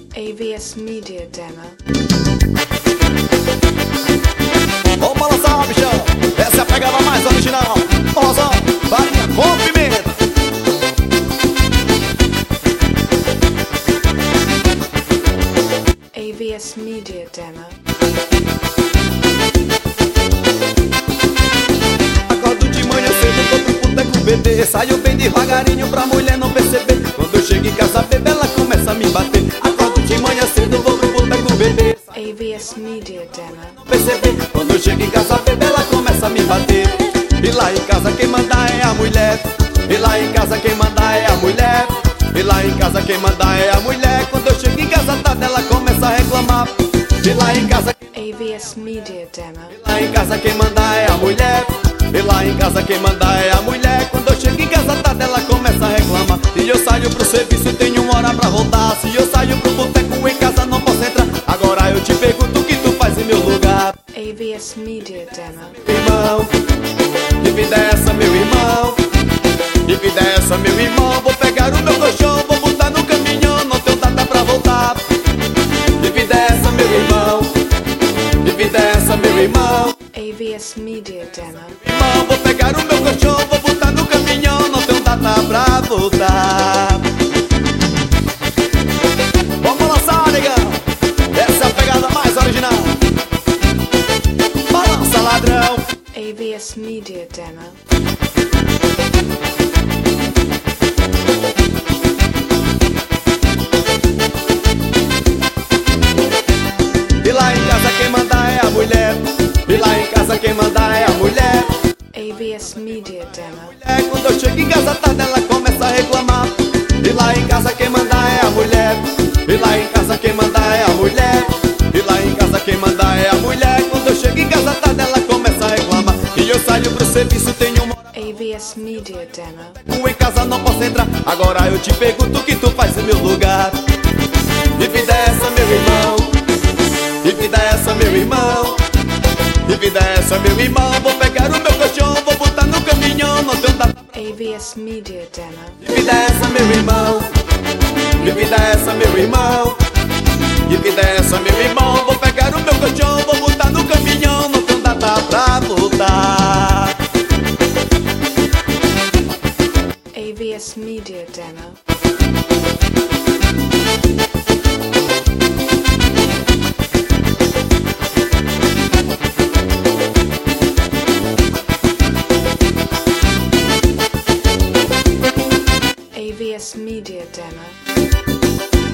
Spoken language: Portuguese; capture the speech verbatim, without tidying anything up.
A V S Media Demo. Vamos balançar, bichão. Essa é a pegada mais original. Rosão, farinha com pimenta. A V S Media Demo. Acordo de manhã cedo, vou pro boteco beber. Saio bem devagarinho pra mulher não perceber. Quando eu chego em casa, bebê, ela começa a me bater. Acordo de manhã cedo, vou pro boteco beber. A V S Media Demo. Perceber, quando eu chego em casa, bebê, ela começa a me bater. E lá em casa quem manda é a mulher. E lá em casa quem manda é a mulher. E lá em casa quem manda é a mulher. Quando eu chego em casa tarde ela começa a reclamar. E lá em casa A V S Media Demo. E lá em casa quem manda é a mulher. E lá em casa quem manda é a mulher. Quando eu chego em casa tarde ela começa a reclamar. E eu saio pro serviço, tenho uma hora pra voltar. Se eu saio pro boteco em casa não posso entrar. Agora eu te pergunto o que tu faz em meu lugar. A V S Media Demo. Irmão, que vida é essa, meu irmão? Que vida é essa, meu irmão? Vou pegar o meu colchão, vou botar no caminhão, não tenho data pra voltar. Que vida é essa, meu irmão? Que vida é essa, meu irmão? A V S Media Demo. Irmão, vou pegar o meu colchão, vou botar no caminhão, não tenho data pra voltar. Vamos lançar, negão. Essa é a pegada mais original. Balança, ladrão. A V S Media Demo. E lá em casa quem manda é a mulher. E lá em casa quem manda é a mulher. A V S Media Demo. É quando eu chego em casa tarde ela começa a reclamar. E lá em casa quem manda é a mulher. E lá em casa quem manda é a mulher. E lá em casa quem manda é a mulher. Quando eu chego em casa tarde ela começa a reclamar. E eu saio pro serviço, tenho uma hora. A V S Media Demo. Tu em casa não posso entrar. Agora eu te pergunto o que tu faz em meu lugar. Que vida é essa, meu irmão? Que vida é essa, meu irmão? Que vida é essa, meu irmão? Vou pegar o meu colchão, vou botar no caminhão, não tenho data. A V S Media Demo. Que vida é essa, meu irmão? Que vida é essa, meu irmão? Que vida é essa, meu irmão? Vou pegar o meu colchão, vou botar no caminhão, não tenho data pra voltar.